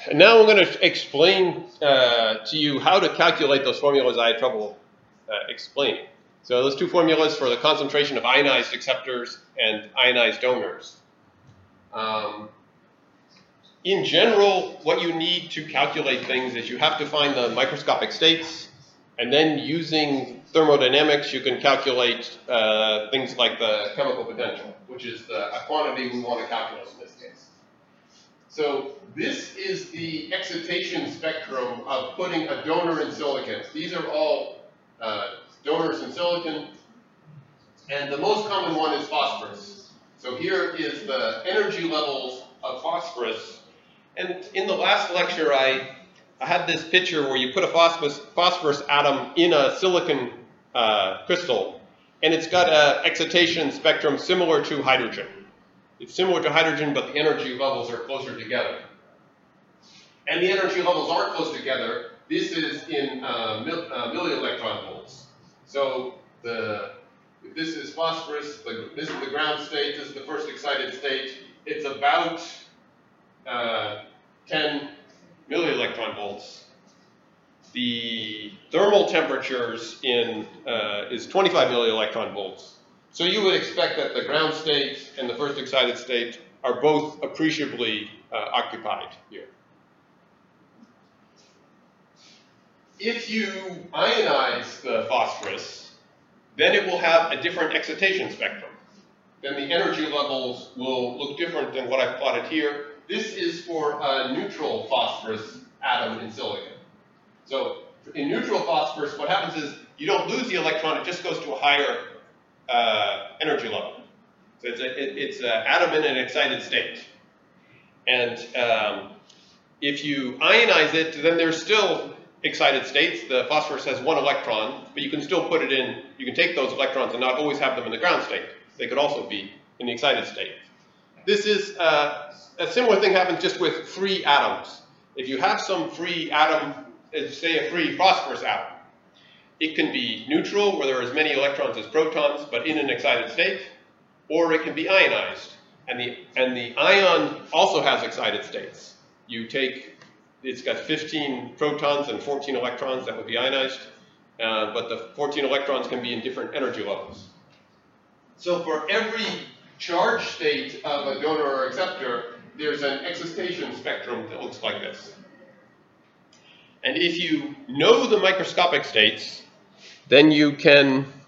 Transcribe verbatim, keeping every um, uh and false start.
And now I'm going to explain uh, to you how to calculate those formulas I had trouble uh, explaining. So those two formulas for the concentration of ionized acceptors and ionized donors. Um, in general, what you need to calculate things is you have to find the microscopic states, and then using thermodynamics, you can calculate uh, things like the chemical potential, which is the, a quantity we want to calculate in this case. So this is the excitation spectrum of putting a donor in silicon. These are all uh, donors in silicon, and the most common one is phosphorus. So here is the energy levels of phosphorus. And in the last lecture, I, I had this picture where you put a phosphorus, phosphorus atom in a silicon uh, crystal, and it's got an excitation spectrum similar to hydrogen. It's similar to hydrogen, but the energy levels are closer together. And the energy levels are close together. This is in uh, mil, uh, millielectron volts. So the, if this is phosphorus, the, this is the ground state, this is the first excited state. It's about uh, ten millielectron volts. The thermal temperatures in uh, is twenty-five millielectron volts. So you would expect that the ground state and the first excited state are both appreciably uh, occupied here. If you ionize the phosphorus, then it will have a different excitation spectrum. Then the energy levels will look different than what I've plotted here. This is for a neutral phosphorus atom in silicon. So in neutral phosphorus, what happens is you don't lose the electron, it just goes to a higher uh, energy level. So it's, a, it, it's an atom in an excited state. And um, if you ionize it, then there's still excited states. The phosphorus has one electron, but you can still put it in, you can take those electrons and not always have them in the ground state. They could also be in the excited state. This is, uh, a similar thing happens just with free atoms. If you have some free atom, say a free phosphorus atom, it can be neutral, where there are as many electrons as protons, but in an excited state, or it can be ionized. And the, and the ion also has excited states. You take, it's got fifteen protons and fourteen electrons that would be ionized, uh, but the fourteen electrons can be in different energy levels. So for every charge state of a donor or acceptor, there's an excitation spectrum that looks like this. And if you know the microscopic states, then you can